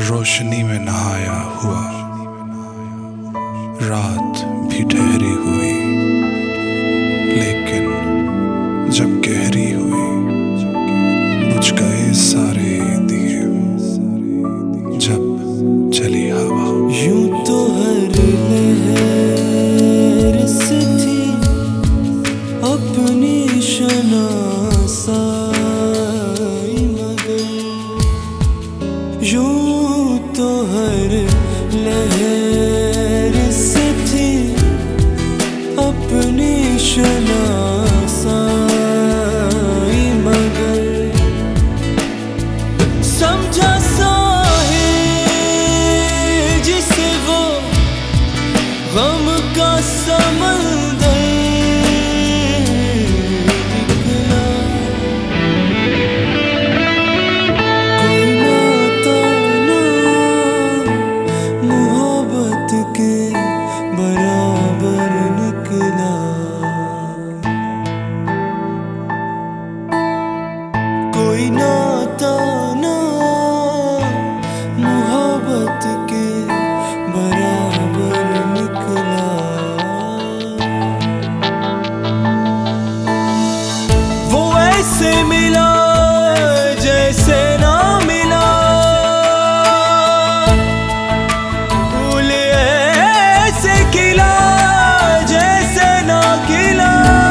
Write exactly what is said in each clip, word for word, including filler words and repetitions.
रोशनी में नहाया हुआ, रात भी ठहरी हुई, लेकिन जब गहरी हुई बुझ गए सारे दिए जब चली हवा। यूं तो हर लहर से थी अपनी शनासाई, मगर यूं तो हर लहर से थी अपनी शनासाई, मगर समझा साहिल जिसे वो गम का समंदर निकला। कोई नाता ना मोहब्बत के बराबर निकला, कोई नाता ना मोहब्बत के बराबर निकला। वो ऐसे मिला जैसे ना मिला, फूल ऐसे खिला जैसे ना खिला,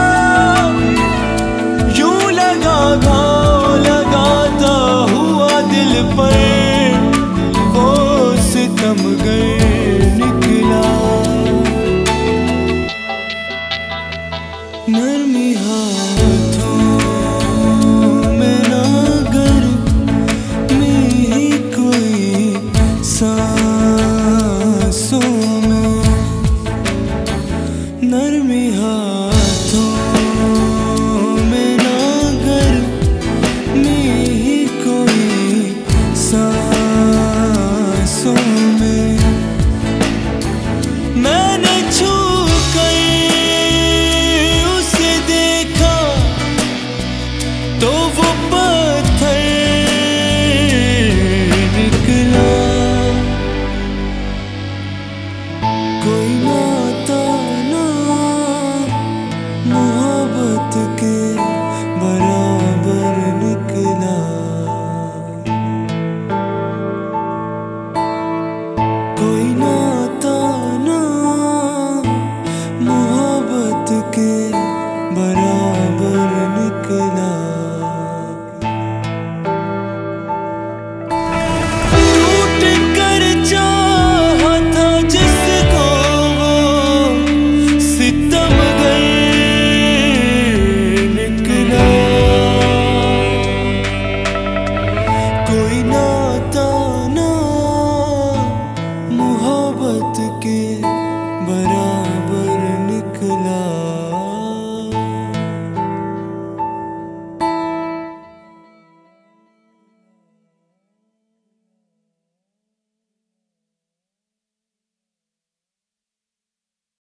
यूं लगा घाव लगाता हुआ दिल पर वो सितमगर निकला। नरमी हाथों में ना गर्मी कोई सांसों में, नरमी हाथों में ना गर्मी कोई सांसों में। मैंने छू कर उसे देखा तो वो पत्थर निकला। कोई नाता ना मोहब्बत के बराबर निकला, कोई नाता ना मोहब्बत के बराबर निकला। टूट कर चाहा था जिसको वो सितमगर निकला, कोई नाता ना मोहब्बत के बराबर